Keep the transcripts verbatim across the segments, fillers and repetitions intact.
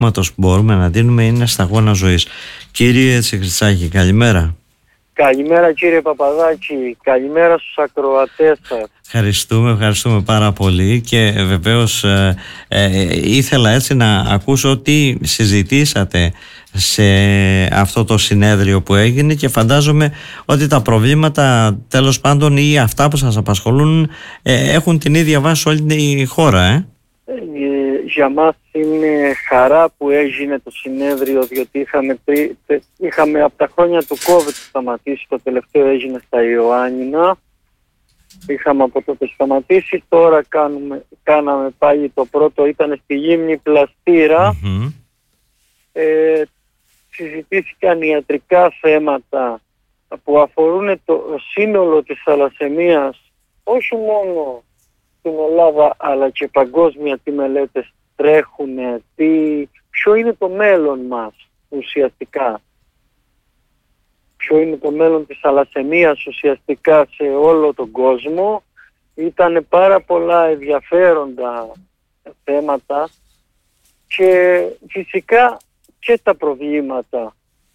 που μπορούμε να δίνουμε είναι σταγόνα ζωής. Κύριε Τσιχρητσάκη, καλημέρα. Καλημέρα κύριε Παπαδάκη, καλημέρα στους ακροατές σας. Ευχαριστούμε, ευχαριστούμε πάρα πολύ και βεβαίως ε, ε, ήθελα έτσι να ακούσω τι συζητήσατε σε αυτό το συνέδριο που έγινε και φαντάζομαι ότι τα προβλήματα τέλος πάντων ή αυτά που σας απασχολούν ε, έχουν την ίδια βάση σε όλη τη χώρα. Ε? Ε, για μας είναι χαρά που έγινε το συνέδριο, διότι είχαμε, είχαμε από τα χρόνια του COVID σταματήσει, το τελευταίο έγινε στα Ιωάννινα. Είχαμε από τότε σταματήσει, τώρα κάνουμε, κάναμε πάλι το πρώτο, ήταν στη Γύμνη Πλαστήρα. Mm-hmm. Ε, συζητήθηκαν ιατρικά θέματα που αφορούν το σύνολο της θαλασσαιμίας, όχι μόνο στην Ελλάδα αλλά και παγκόσμια, τι μελέτες τρέχουν, τι, ποιο είναι το μέλλον μας ουσιαστικά. Ποιο είναι το μέλλον της θαλασσαιμίας ουσιαστικά σε όλο τον κόσμο. Ήταν πάρα πολλά ενδιαφέροντα θέματα και φυσικά και τα προβλήματα.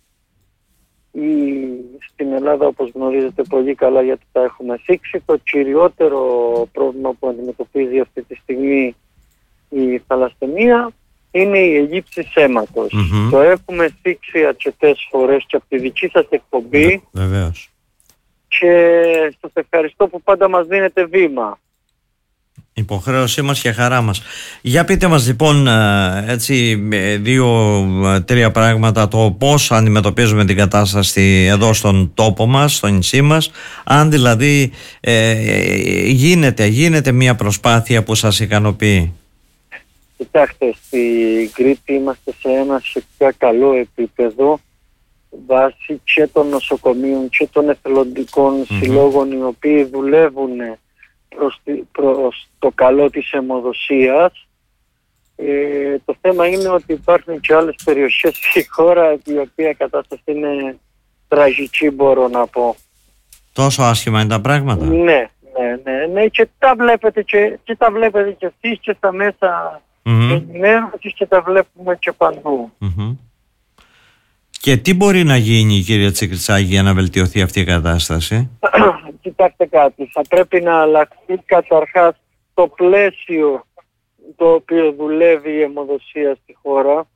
Η, στην Ελλάδα, όπως γνωρίζετε πολύ καλά γιατί τα έχουμε θίξει, το κυριότερο πρόβλημα που αντιμετωπίζει αυτή τη στιγμή η θαλασσαιμία είναι η ελλείψη αίματος. Mm-hmm. Το έχουμε θίξει αρκετές φορές και από τη δική σας εκπομπή. Βεβαίως. Και σας ευχαριστώ που πάντα μας δίνετε βήμα. Υποχρέωσή μας και χαρά μας. Για πείτε μας λοιπόν έτσι δύο-τρία πράγματα, το πώς αντιμετωπίζουμε την κατάσταση εδώ στον τόπο μας, στο νησί μας, αν δηλαδή ε, γίνεται, γίνεται μια προσπάθεια που σας ικανοποιεί. Κοιτάξτε, στην Κρήτη είμαστε σε ένα σχετικά καλό επίπεδο βάσει και των νοσοκομείων και των εθελοντικών mm-hmm. συλλόγων οι οποίοι δουλεύουν προς, προς το καλό της αιμοδοσίας. Ε, το θέμα είναι ότι υπάρχουν και άλλες περιοχές στη χώρα η οποία κατάσταση είναι τραγική, μπορώ να πω. Τόσο άσχημα είναι τα πράγματα? Ναι, ναι, ναι, ναι και τα βλέπετε και, και τα βλέπετε και εσείς και στα μέσα mm-hmm. ενημέρωσης και τα βλέπουμε και παντού. Mm-hmm. Και τι μπορεί να γίνει, κύριε Τσιχρητσάκη, για να βελτιωθεί αυτή η κατάσταση? Κοιτάξτε κάτι, θα πρέπει να αλλάξει καταρχάς το πλαίσιο το οποίο δουλεύει η αιμοδοσία στη χώρα,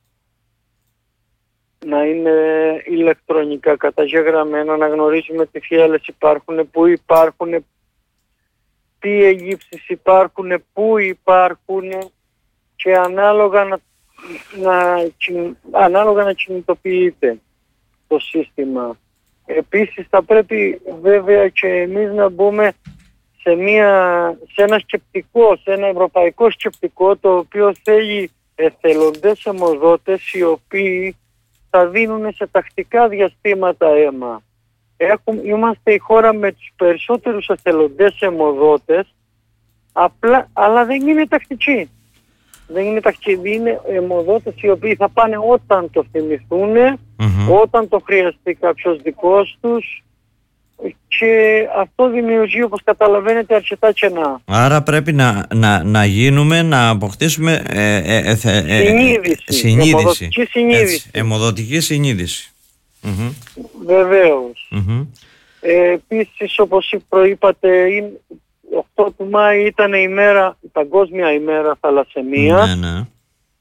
να είναι ηλεκτρονικά καταγεγραμμένα, να γνωρίζουμε τι φιάλες υπάρχουν, πού υπάρχουν, τι ελλείψεις υπάρχουν, πού υπάρχουν και ανάλογα να, να, ανάλογα να κινητοποιείται το σύστημα. Επίσης θα πρέπει βέβαια και εμείς να μπούμε σε, μια, σε ένα σκεπτικό, σε ένα ευρωπαϊκό σκεπτικό το οποίο θέλει εθελοντές αιμοδότες οι οποίοι θα δίνουν σε τακτικά διαστήματα αίμα. Έχουμε, είμαστε η χώρα με τους περισσότερους εθελοντές αιμοδότες, απλά, αλλά δεν είναι τακτικοί. Δεν είναι ταξίδι, είναι αιμοδότες οι οποίοι θα πάνε όταν το θυμηθούν, mm-hmm. όταν το χρειαστεί κάποιος δικός τους και αυτό δημιουργεί, όπως καταλαβαίνετε, αρκετά κενά. Άρα πρέπει να, να, να γίνουμε, να αποκτήσουμε ε, ε, ε, ε, συνείδηση, συνείδηση. Αιμοδοτική συνείδηση. Έτσι, αιμοδοτική συνείδηση. Mm-hmm. Βεβαίως. Mm-hmm. Ε, επίσης, όπως προείπατε, οκτώ του Μάη ήταν η, μέρα, η Παγκόσμια ημέρα θαλασσαιμίας. Ναι, ναι.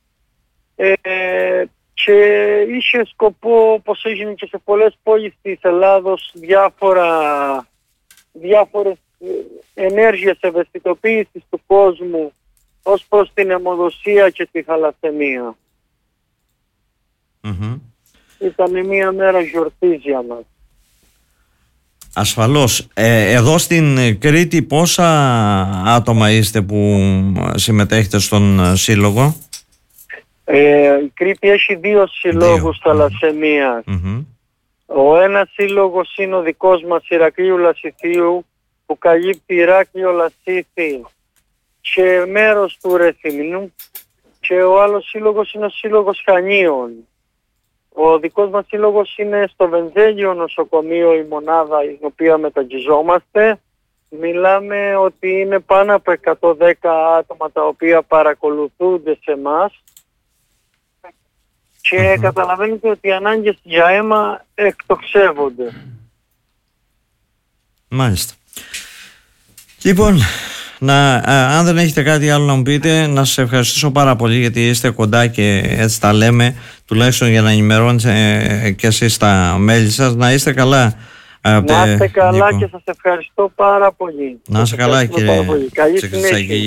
Ε, και είχε σκοπό, όπως έγινε και σε πολλές πόλεις της Ελλάδος, διάφορα, διάφορες ενέργειες ευαισθητοποίησης του κόσμου ως προς την αιμοδοσία και τη θαλασσαιμία. Mm-hmm. Ήταν μια μέρα γιορτής για μας. Ασφαλώς. Ε, εδώ στην Κρήτη πόσα άτομα είστε που συμμετέχετε στον σύλλογο? Ε, η Κρήτη έχει δύο συλλόγους θαλασσαιμίας. Mm-hmm. Ο ένας σύλλογος είναι ο δικός μας, Ηρακλείου Λασιθίου, που καλύπτει Ηράκλειο, Λασίθι και μέρος του Ρεθυμνού, και ο άλλος σύλλογος είναι ο σύλλογος Χανίων. Ο δικός μας σύλλογος είναι στο Βενζέλιο νοσοκομείο, η μονάδα η οποία μεταγγιζόμαστε. Μιλάμε ότι είναι πάνω από εκατόν δέκα άτομα τα οποία παρακολουθούνται σε εμάς και Mm-hmm. καταλαβαίνετε ότι οι ανάγκες για αίμα εκτοξεύονται. Μάλιστα. Λοιπόν, να, α, αν δεν έχετε κάτι άλλο να μου πείτε, να σας ευχαριστήσω πάρα πολύ, γιατί είστε κοντά και έτσι τα λέμε, τουλάχιστον για να ενημερώνετε ε, και εσείς τα μέλη σας. Να είστε καλά. Να είστε καλά, Νίκο. και σας ευχαριστώ πάρα πολύ. Να είστε καλά, κύριε Καλή συνέχεια.